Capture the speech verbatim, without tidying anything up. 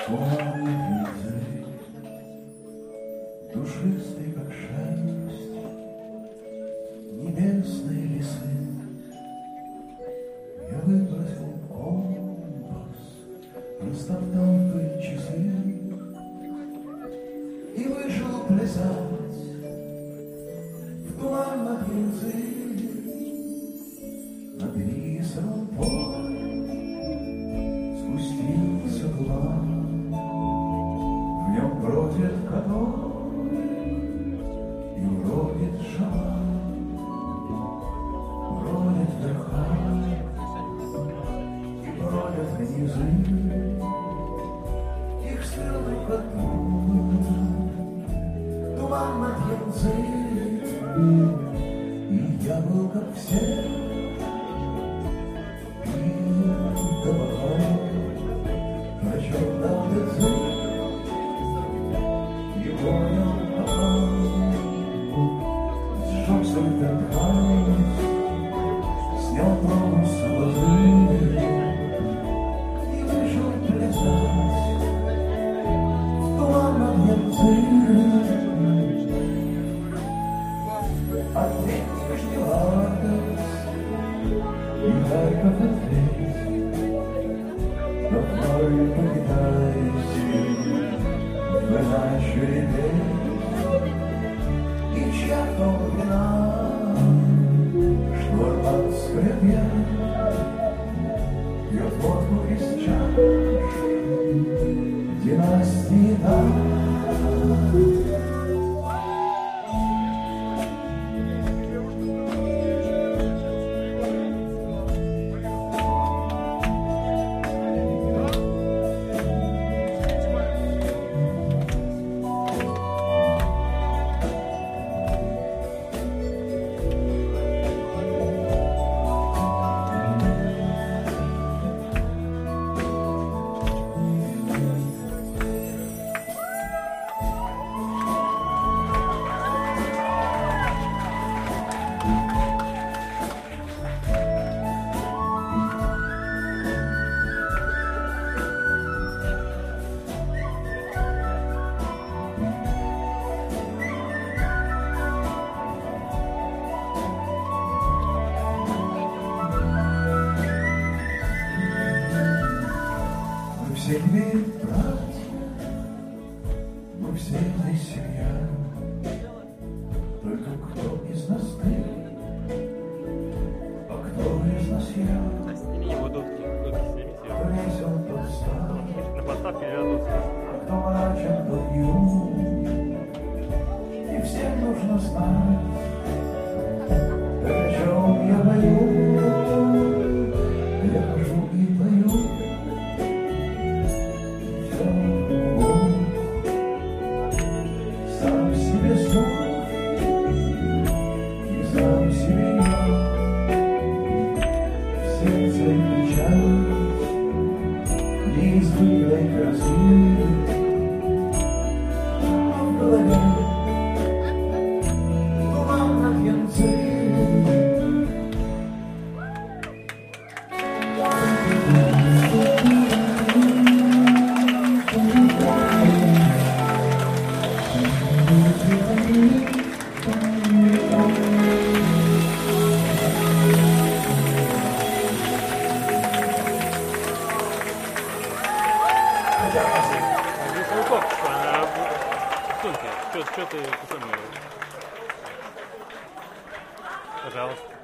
Туманный язык, душистый, как шерсть, небесные лесы. Я выбросил компас, растоптал в пыль часы и вышел плясать в туманном языке над рисовым полем. Спустился туман, в нем бродит который и бродит шаман, бродит верха и бродят низы, их стрелы кладут туман над янцзы. И я был как все, и добавлял прочел дал язык и понял попал, сжег свой пентхаус, снял пробу с лозы и вышел плясать в туманном янцзы. От Нижний Ларгас и Харьков ответ, давай покидайте в наш ребят, и чья-то вина, штурман скрипя, пьет водку из чаш династии Тан. Все теперь братья, мы все здесь семья. Только кто из нас ты, а кто из нас я? Сними его дудки, дудки снимите. Кто весел, тот стар, на подставке лежат дудки. а кто мрачен, тот юн. И всем нужно знать, о чем я пою. Я хожу и пою. Сам себе сон и сам себе я, в сердце печаль неизбывной красы, а в голове туман над янцзы. Здесь луков, а сумки. Что ты сам? Пожалуйста.